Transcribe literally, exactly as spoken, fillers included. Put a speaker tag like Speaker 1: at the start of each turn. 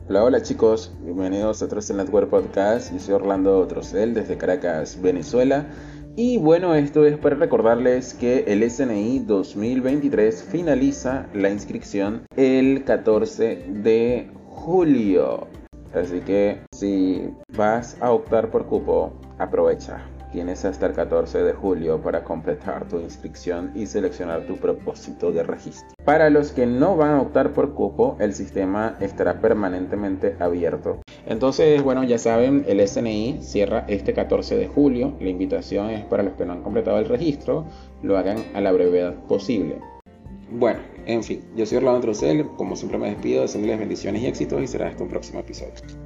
Speaker 1: Hola, hola chicos, bienvenidos a Trocel Network Podcast. Yo soy Orlando Trocel desde Caracas, Venezuela. Y bueno, esto es para recordarles que el S N I dos mil veintitrés finaliza la inscripción el catorce de julio. Así que si vas a optar por cupo, aprovecha. Tienes hasta el catorce de julio para completar tu inscripción y seleccionar tu propósito de registro. Para los que no van a optar por cupo, el sistema estará permanentemente abierto. Entonces, bueno, ya saben, el S N I cierra este catorce de julio. La invitación es para los que no han completado el registro, lo hagan a la brevedad posible. Bueno, en fin, yo soy Orlando Trocel, como siempre me despido, deseándoles bendiciones y éxitos y será hasta un próximo episodio.